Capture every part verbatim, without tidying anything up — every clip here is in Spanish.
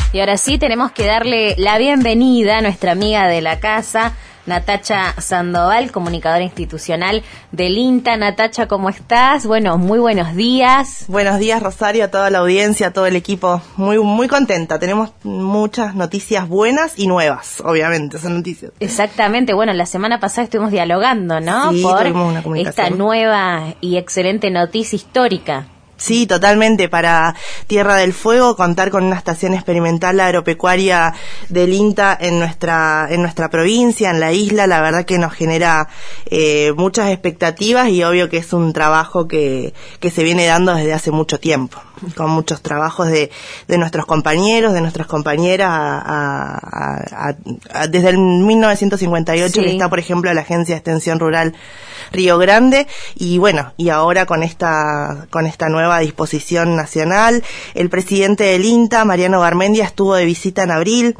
Y ahora sí tenemos que darle la bienvenida a nuestra amiga de la casa, Natacha Sandoval, comunicadora institucional del INTA. Natacha, ¿cómo estás? Bueno, muy buenos días. Buenos días, Rosario, a toda la audiencia, a todo el equipo. Muy muy contenta. Tenemos muchas noticias buenas y nuevas, obviamente, son noticias. Exactamente. Bueno, la semana pasada estuvimos dialogando, ¿no? Sí, Por tuvimos una comunicación. Esta nueva y excelente noticia histórica. Sí, totalmente. Para Tierra del Fuego, contar con una estación experimental agropecuaria del INTA en nuestra en nuestra provincia, en la isla, la verdad que nos genera eh, muchas expectativas y obvio que es un trabajo que, que se viene dando desde hace mucho tiempo, con muchos trabajos de, de nuestros compañeros, de nuestras compañeras, a, a, a, a, desde el mil novecientos cincuenta y ocho sí. Que está, por ejemplo, la Agencia de Extensión Rural Río Grande, y bueno, y ahora con esta con esta nueva disposición nacional. El presidente del INTA, Mariano Garmendia, estuvo de visita en abril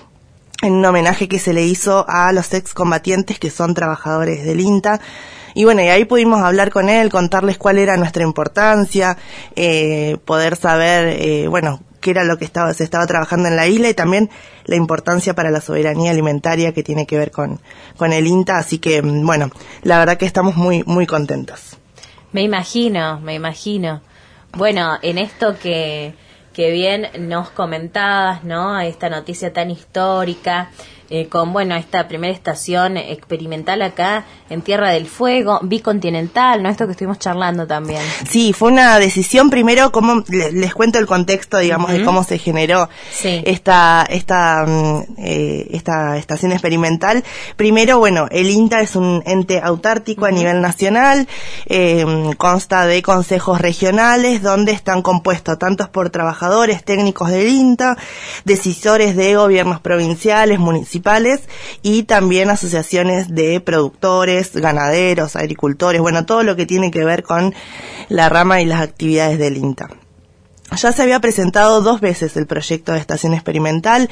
en un homenaje que se le hizo a los excombatientes que son trabajadores del INTA. Y bueno, y ahí pudimos hablar con él, contarles cuál era nuestra importancia, eh, poder saber, eh, bueno, qué era lo que estaba se estaba trabajando en la isla y también la importancia para la soberanía alimentaria que tiene que ver con, con el INTA. Así que, bueno, la verdad que estamos muy, muy contentos. Me imagino, me imagino. Bueno, en esto que, que bien nos comentabas, ¿no? Esta noticia tan histórica, eh, con, bueno, esta primera estación experimental acá en Tierra del Fuego, bicontinental, ¿no? Esto que estuvimos charlando también. Sí, fue una decisión, primero, como les, les cuento el contexto, digamos, uh-huh. de cómo se generó sí. esta, esta, eh, esta estación experimental. Primero, bueno, el INTA es un ente autárquico uh-huh. a nivel nacional, eh, consta de consejos regionales, donde están compuestos tantos por trabajadores técnicos del INTA, decisores de gobiernos provinciales, municipales, y también asociaciones de productores, ganaderos, agricultores, bueno, todo lo que tiene que ver con la rama y las actividades del INTA. Ya se había presentado dos veces el proyecto de estación experimental,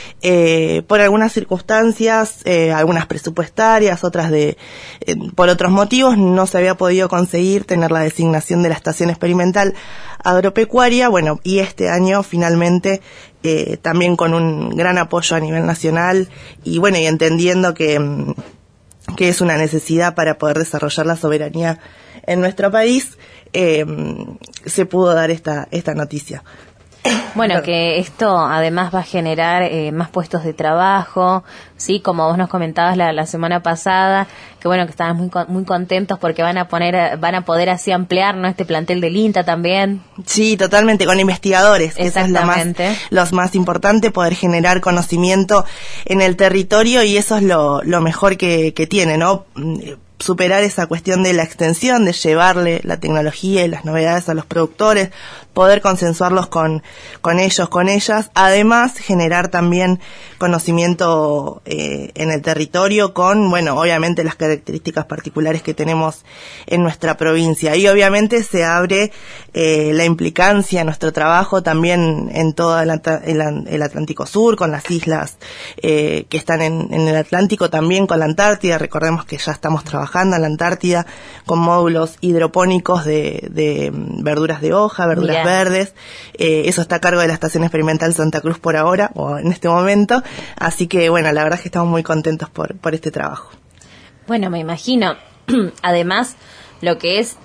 eh, por algunas circunstancias, eh, algunas presupuestarias, otras de, eh, por otros motivos, no se había podido conseguir tener la designación de la estación experimental agropecuaria, bueno, y este año finalmente, eh, también con un gran apoyo a nivel nacional, y bueno, y entendiendo que, que es una necesidad para poder desarrollar la soberanía en nuestro país, eh, se pudo dar esta esta noticia. Bueno, que esto además va a generar eh, más puestos de trabajo, sí, como vos nos comentabas la, la semana pasada, que bueno, que estaban muy muy contentos porque van a poner van a poder así ampliar, ¿no?, este plantel del INTA también. Sí, totalmente, con investigadores, que eso es lo más lo más importante, poder generar conocimiento en el territorio, y eso es lo lo mejor que que tiene, ¿no? Superar esa cuestión de la extensión, de llevarle la tecnología y las novedades a los productores, poder consensuarlos con, con ellos, con ellas, además generar también conocimiento eh, en el territorio con, bueno, obviamente las características particulares que tenemos en nuestra provincia, y obviamente se abre eh, la implicancia, nuestro trabajo también en todo el, el, el Atlántico Sur, con las islas eh, que están en, en el Atlántico, también con la Antártida. Recordemos que ya estamos trabajando en la Antártida con módulos hidropónicos de, de verduras de hoja, verduras Mirá. verdes. Eh, eso está a cargo de la Estación Experimental Santa Cruz por ahora, o en este momento. Así que, bueno, la verdad es que estamos muy contentos por, por este trabajo. Bueno, me imagino. Además, lo que es,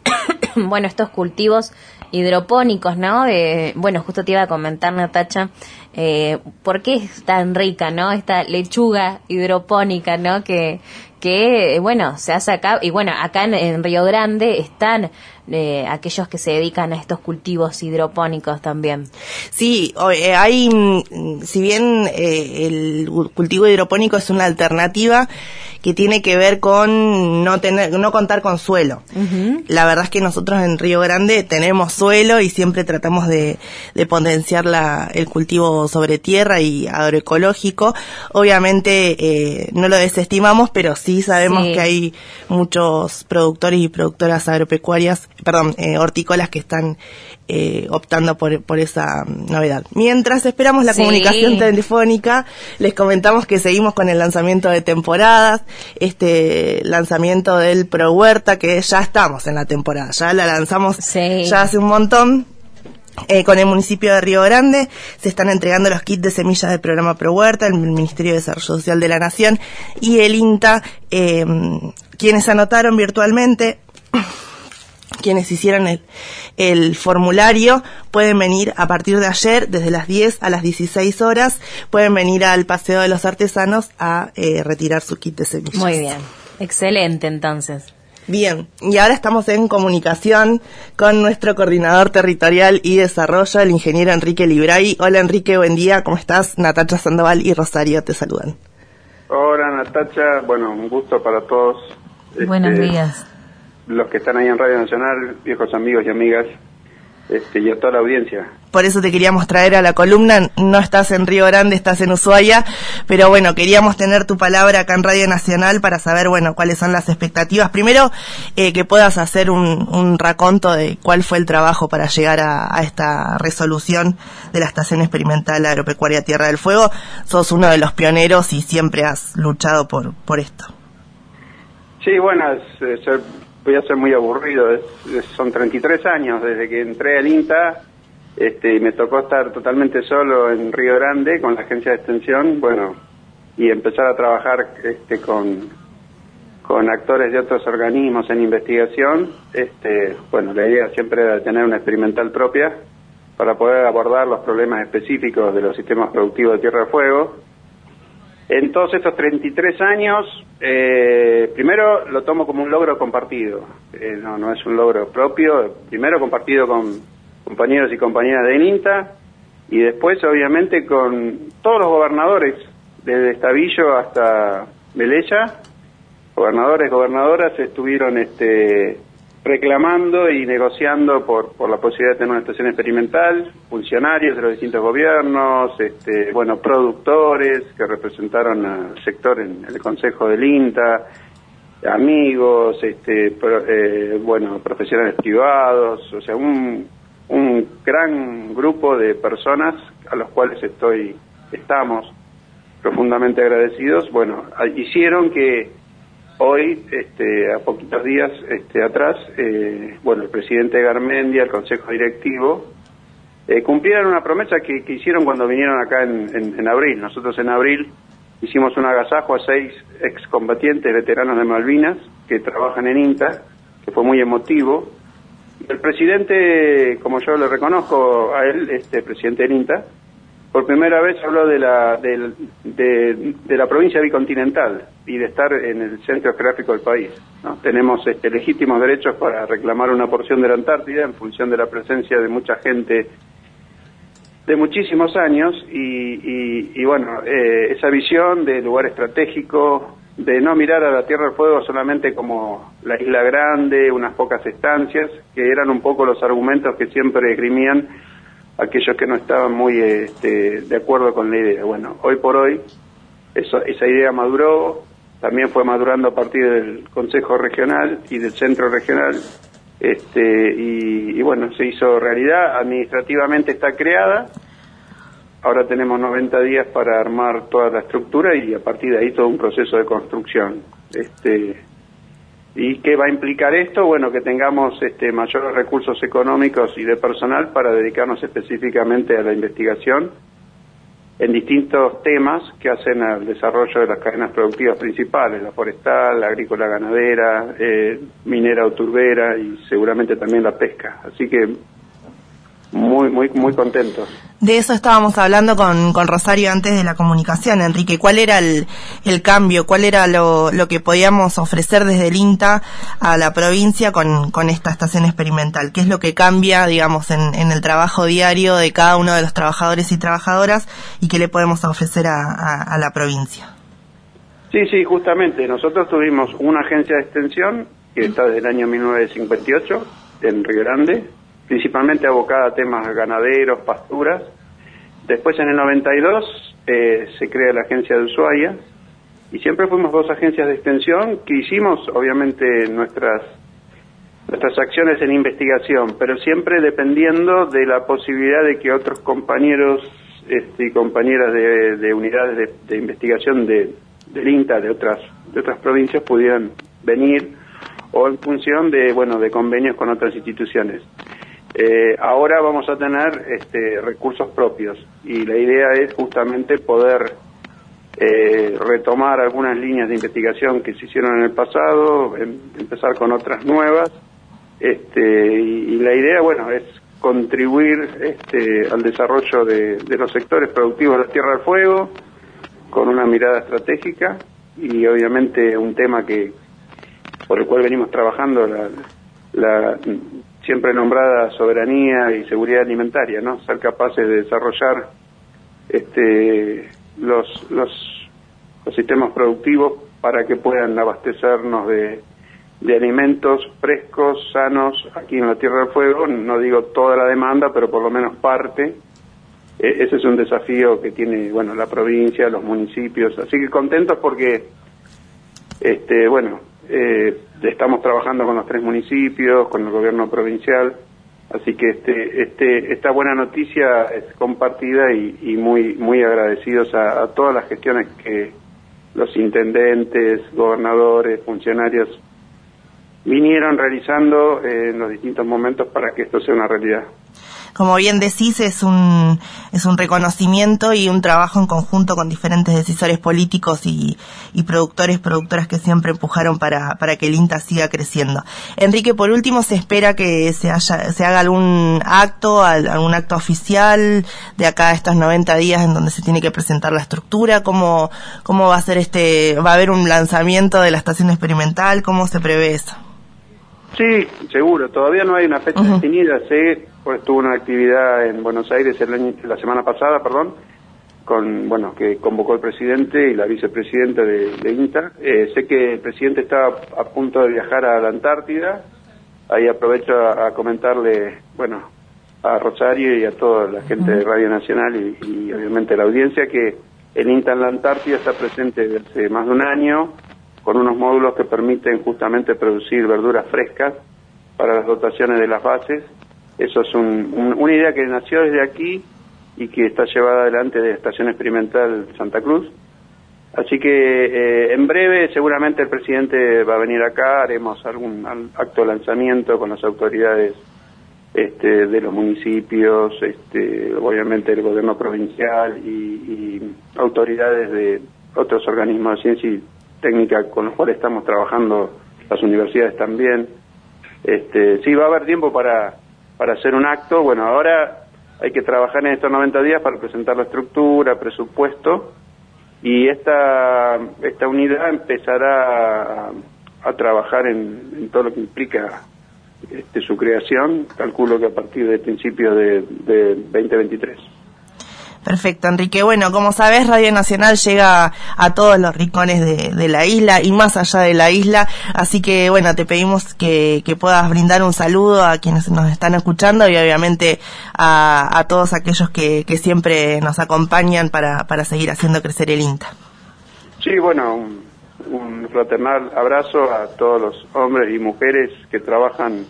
bueno, estos cultivos hidropónicos, ¿no? De, bueno, justo te iba a comentar, Natacha, eh, ¿por qué es tan rica, ¿no? Esta lechuga hidropónica, ¿no? Que que, bueno, se hace acá, y bueno, acá en, en Río Grande están eh, aquellos que se dedican a estos cultivos hidropónicos también. Sí, hay, si bien eh, el cultivo hidropónico es una alternativa que tiene que ver con no tener, no contar con suelo. Uh-huh. La verdad es que nosotros en Río Grande tenemos suelo y siempre tratamos de, de potenciar la, el cultivo sobre tierra y agroecológico. Obviamente eh, no lo desestimamos, pero sí sabemos sí. que hay muchos productores y productoras agropecuarias, perdón, eh, hortícolas que están eh, optando por, por esa novedad. Mientras esperamos la sí. comunicación telefónica, les comentamos que seguimos con el lanzamiento de temporadas, este lanzamiento del Pro Huerta, que ya estamos en la temporada, ya la lanzamos sí. ya hace un montón. Eh, con el municipio de Río Grande se están entregando los kits de semillas del programa Pro Huerta, el Ministerio de Desarrollo Social de la Nación y el INTA, eh, quienes anotaron virtualmente, quienes hicieron el, el formulario, pueden venir a partir de ayer, desde las diez a las dieciséis horas, pueden venir al Paseo de los Artesanos a eh, retirar su kit de semillas. Muy bien, excelente entonces. Bien, y ahora estamos en comunicación con nuestro coordinador territorial y desarrollo, el ingeniero Enrique Libray. Hola Enrique, buen día, ¿cómo estás? Natacha Sandoval y Rosario te saludan. Hola Natacha, bueno, un gusto para todos. Buenos este, días. Los que están ahí en Radio Nacional, viejos amigos y amigas, este, y a toda la audiencia. Por eso te queríamos traer a la columna, no estás en Río Grande, estás en Ushuaia, pero bueno, queríamos tener tu palabra acá en Radio Nacional para saber, bueno, cuáles son las expectativas. Primero, eh, que puedas hacer un, un raconto de cuál fue el trabajo para llegar a, a esta resolución de la Estación Experimental Agropecuaria Tierra del Fuego. Sos uno de los pioneros y siempre has luchado por, por esto. Sí, bueno, es, es, voy a ser muy aburrido, es, es, son treinta y tres años desde que entré al INTA. Este, y me tocó estar totalmente solo en Río Grande con la agencia de extensión, bueno, y empezar a trabajar este, con, con actores de otros organismos en investigación. Este, bueno, la idea siempre era tener una experimental propia para poder abordar los problemas específicos de los sistemas productivos de Tierra del Fuego. En todos estos treinta y tres años, eh, primero lo tomo como un logro compartido, eh, no, no es un logro propio, primero compartido con compañeros y compañeras de INTA, y después obviamente con todos los gobernadores, desde Estavillo hasta Velella, gobernadores, gobernadoras estuvieron este, reclamando y negociando por, por la posibilidad de tener una estación experimental, funcionarios de los distintos gobiernos, este, bueno, productores que representaron al sector en el Consejo del INTA, amigos, este, pro, eh, bueno, profesionales privados, o sea, un un gran grupo de personas a los cuales estoy, estamos profundamente agradecidos. Bueno, hicieron que hoy, este, a poquitos días este, atrás, eh, bueno, el presidente Garmendia, el Consejo Directivo, eh, cumplieran una promesa que, que hicieron cuando vinieron acá en, en, en abril. Nosotros en abril hicimos un agasajo a seis excombatientes veteranos de Malvinas que trabajan en INTA, que fue muy emotivo. El presidente, como yo le reconozco a él, este presidente del INTA, por primera vez habló de la de, de, de la provincia bicontinental y de estar en el centro geográfico del país, ¿no? Tenemos este, legítimos derechos para reclamar una porción de la Antártida en función de la presencia de mucha gente de muchísimos años y, y, y bueno, eh, esa visión de lugar estratégico, de no mirar a la Tierra del Fuego solamente como la isla grande, unas pocas estancias, que eran un poco los argumentos que siempre esgrimían aquellos que no estaban muy este, de acuerdo con la idea. Bueno, hoy por hoy eso, esa idea maduró, también fue madurando a partir del Consejo Regional y del Centro Regional, este, y, y bueno, se hizo realidad, administrativamente está creada. Ahora tenemos noventa días para armar toda la estructura y a partir de ahí todo un proceso de construcción. Este, ¿Y qué va a implicar esto? Bueno, que tengamos este, mayores recursos económicos y de personal para dedicarnos específicamente a la investigación en distintos temas que hacen al desarrollo de las cadenas productivas principales, la forestal, la agrícola ganadera, eh, minera o turbera y seguramente también la pesca. Así que muy, muy, muy contentos. De eso estábamos hablando con, con Rosario antes de la comunicación, Enrique. ¿Cuál era el, el cambio? ¿Cuál era lo, lo que podíamos ofrecer desde el INTA a la provincia con, con esta estación experimental? ¿Qué es lo que cambia, digamos, en, en el trabajo diario de cada uno de los trabajadores y trabajadoras y qué le podemos ofrecer a, a, a la provincia? Sí, sí, justamente. Nosotros tuvimos una agencia de extensión que está desde el año mil novecientos cincuenta y ocho en Río Grande, principalmente abocada a temas ganaderos, pasturas. Después, en el noventa y dos, eh, se crea la agencia de Ushuaia, y siempre fuimos dos agencias de extensión que hicimos, obviamente, nuestras nuestras acciones en investigación, pero siempre dependiendo de la posibilidad de que otros compañeros este, y compañeras de, de unidades de, de investigación de, del INTA, de otras, de otras provincias, pudieran venir, o en función de, bueno, de convenios con otras instituciones. Eh, ahora vamos a tener este, recursos propios y la idea es justamente poder eh, retomar algunas líneas de investigación que se hicieron en el pasado, em, empezar con otras nuevas, este, y, y la idea, bueno, es contribuir este, al desarrollo de, de los sectores productivos de la Tierra del Fuego con una mirada estratégica y obviamente un tema que por el cual venimos trabajando, la, la siempre nombrada soberanía y seguridad alimentaria, ¿no? Ser capaces de desarrollar este, los, los, los sistemas productivos para que puedan abastecernos de, de alimentos frescos, sanos, aquí en la Tierra del Fuego. No digo toda la demanda, pero por lo menos parte. E- ese es un desafío que tiene, bueno, la provincia, los municipios. Así que contentos porque, este, bueno, Eh, estamos trabajando con los tres municipios, con el gobierno provincial, así que este, este, esta buena noticia es compartida y, y muy, muy agradecidos a, a todas las gestiones que los intendentes, gobernadores, funcionarios vinieron realizando eh, en los distintos momentos para que esto sea una realidad. Como bien decís, es un es un reconocimiento y un trabajo en conjunto con diferentes decisores políticos y, y productores, productoras que siempre empujaron para para que el INTA siga creciendo. Enrique, por último, se espera que se haya se haga algún acto, algún acto oficial de acá a estos noventa días en donde se tiene que presentar la estructura. ¿Cómo cómo va a ser este? ¿Va a haber un lanzamiento de la estación experimental? ¿Cómo se prevé eso? Sí, seguro. Todavía no hay una fecha uh-huh. definida. Sé, pues tuvo una actividad en Buenos Aires el año, la semana pasada, perdón, con bueno que convocó el presidente y la vicepresidenta de, de INTA. Eh, sé que el presidente está a punto de viajar a la Antártida. Ahí aprovecho a, a comentarle, bueno, a Rosario y a toda la gente uh-huh. de Radio Nacional y, y obviamente la audiencia que el INTA en la Antártida está presente desde hace más de un año, con unos módulos que permiten justamente producir verduras frescas para las dotaciones de las bases. Eso es un, un, una idea que nació desde aquí y que está llevada adelante de la Estación Experimental Santa Cruz. Así que eh, en breve seguramente el presidente va a venir acá, haremos algún acto de lanzamiento con las autoridades este, de los municipios, este, obviamente el gobierno provincial y, y autoridades de otros organismos de ciencia y técnica con los cuales estamos trabajando, las universidades también. Este, sí, va a haber tiempo para, para hacer un acto. Bueno, ahora hay que trabajar en estos noventa días para presentar la estructura, presupuesto, y esta, esta unidad empezará a, a trabajar en, en todo lo que implica este, su creación, calculo que a partir de principios de, de veinte veintitrés. Perfecto, Enrique. Bueno, como sabés, Radio Nacional llega a todos los rincones de, de la isla y más allá de la isla, así que bueno, te pedimos que, que puedas brindar un saludo a quienes nos están escuchando y obviamente a, a todos aquellos que, que siempre nos acompañan para, para seguir haciendo crecer el INTA. Sí, bueno, un, un fraternal abrazo a todos los hombres y mujeres que trabajan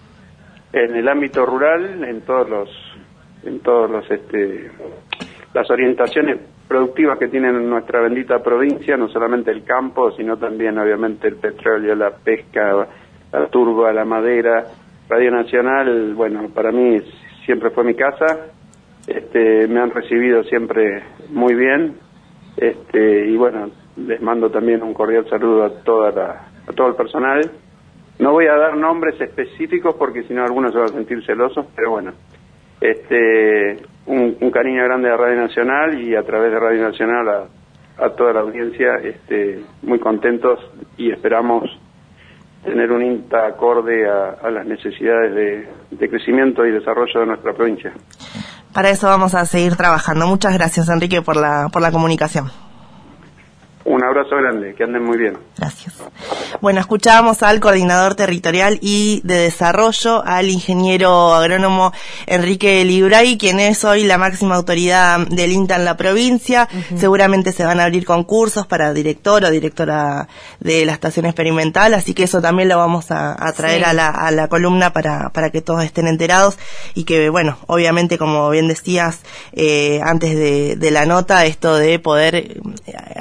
en el ámbito rural, en todos los en todos los este las orientaciones productivas que tiene nuestra bendita provincia, no solamente el campo, sino también obviamente el petróleo, la pesca, la turba, la madera. Radio Nacional, bueno, para mí siempre fue mi casa, este me han recibido siempre muy bien, este y bueno, les mando también un cordial saludo a toda la, a todo el personal. No voy a dar nombres específicos porque si no algunos se van a sentir celosos, pero bueno, Este, un, un cariño grande a Radio Nacional y a través de Radio Nacional a, a toda la audiencia, este, muy contentos y esperamos tener un INTA acorde a, a las necesidades de, de crecimiento y desarrollo de nuestra provincia. Para eso vamos a seguir trabajando. Muchas gracias, Enrique, por la, por la comunicación. Un abrazo grande, que anden muy bien. Gracias. Bueno, escuchábamos al coordinador territorial y de desarrollo, al ingeniero agrónomo Enrique Libray, quien es hoy la máxima autoridad del INTA en la provincia. Uh-huh. Seguramente se van a abrir concursos para director o directora de la estación experimental, así que eso también lo vamos a, a traer sí. a, la, a la columna para, para que todos estén enterados y que, bueno, obviamente, como bien decías eh, antes de, de la nota, esto de poder agrandar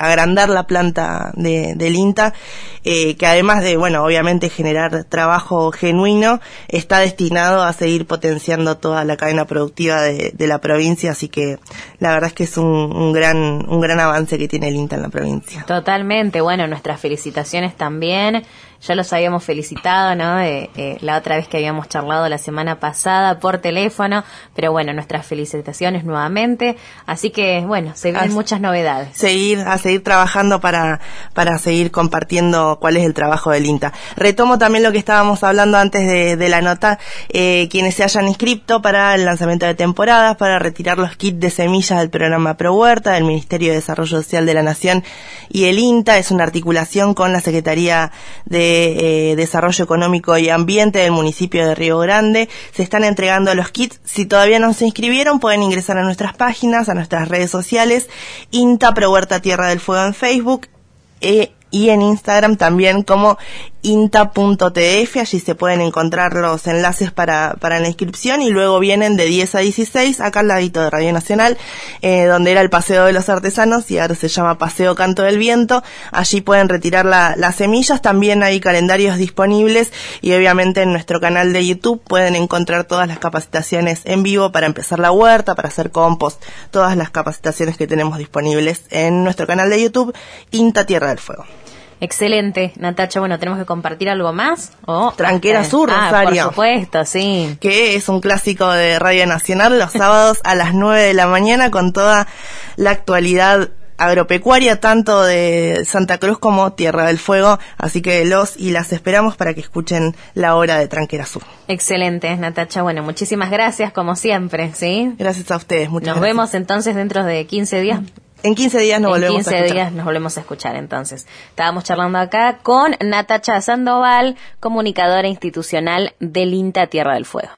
la planta de, del INTA, eh, que además de, bueno, obviamente generar trabajo genuino, está destinado a seguir potenciando toda la cadena productiva de, de la provincia, así que la verdad es que es un, un gran un gran avance que tiene el INTA en la provincia. Totalmente, bueno, nuestras felicitaciones también. Ya los habíamos felicitado, ¿no? Eh, eh, la otra vez que habíamos charlado la semana pasada por teléfono, pero bueno, nuestras felicitaciones nuevamente. Así que, bueno, se vienen a muchas novedades. Seguir, a seguir trabajando para, para seguir compartiendo cuál es el trabajo del INTA. Retomo también lo que estábamos hablando antes de, de la nota, eh, quienes se hayan inscrito para el lanzamiento de temporadas, para retirar los kits de semillas del programa Pro Huerta, del Ministerio de Desarrollo Social de la Nación y el INTA. Es una articulación con la Secretaría de Eh, Desarrollo Económico y Ambiente del municipio de Río Grande. Se están entregando los kits. Si todavía no se inscribieron, pueden ingresar a nuestras páginas, a nuestras redes sociales, INTA Pro Huerta Tierra del Fuego en Facebook, eh, y en Instagram también como inta punto t f. Allí se pueden encontrar los enlaces para, para la inscripción, y luego vienen de diez a dieciséis, acá al ladito de Radio Nacional, eh, donde era el Paseo de los Artesanos y ahora se llama Paseo Canto del Viento. Allí pueden retirar la, las semillas. También hay calendarios disponibles, y obviamente en nuestro canal de YouTube pueden encontrar todas las capacitaciones en vivo para empezar la huerta, para hacer compost, todas las capacitaciones que tenemos disponibles en nuestro canal de YouTube, INTA Tierra del Fuego. Excelente, Natacha. Bueno, ¿tenemos que compartir algo más? Oh, Tranquera Sur, ah, Rosario. Por supuesto, sí. Que es un clásico de Radio Nacional los sábados a las nueve de la mañana, con toda la actualidad agropecuaria, tanto de Santa Cruz como Tierra del Fuego. Así que los y las esperamos para que escuchen la hora de Tranquera Sur. Excelente, Natacha. Bueno, muchísimas gracias, como siempre, ¿sí? Gracias a ustedes, muchas Nos gracias. vemos entonces dentro de quince días. En quince días nos volvemos a escuchar. En quince días nos volvemos a escuchar, entonces. Estábamos charlando acá con Natacha Sandoval, comunicadora institucional del INTA Tierra del Fuego.